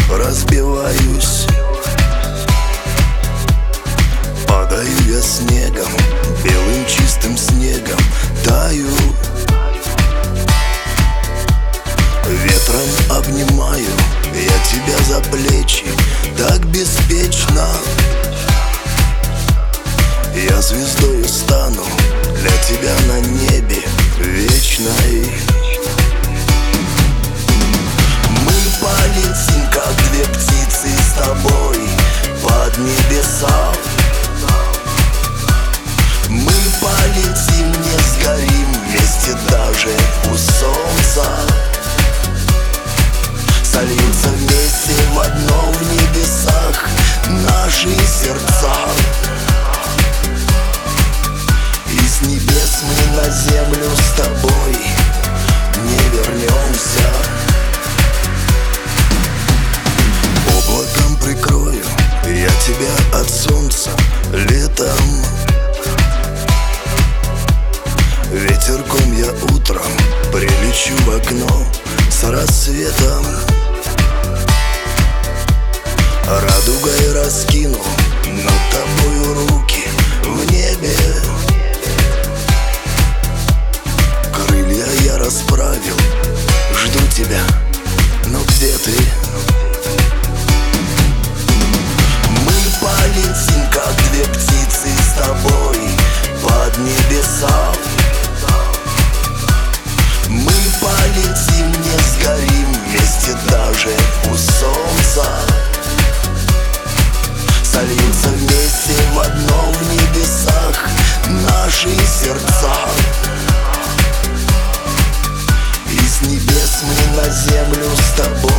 разбиваюсь. Падаю я снегом, белым чистым снегом таю. Ветром обнимаю я тебя за плечи так беспечно. Я звездою стану для тебя на небе вечной. Мы полетим, как две птицы с тобой под небеса. Мы полетим, не сгорим вместе даже у солнца. Сольются вместе в одно в небесах наши сердца. И с небес мы на землю с тобой не вернемся. Облаком прикрою я тебя от солнца летом. Ветерком я утром прилечу в окно с рассветом. Радугой раскину над тобою руки в небе. Крылья я расправил, жду тебя, но где ты? Мы полетим, как две птицы с тобой под небеса. Мы полетим, не сгорим вместе даже у солнца. Сольются вместе в одно в небесах наши сердца. И с небес мы на землю с тобой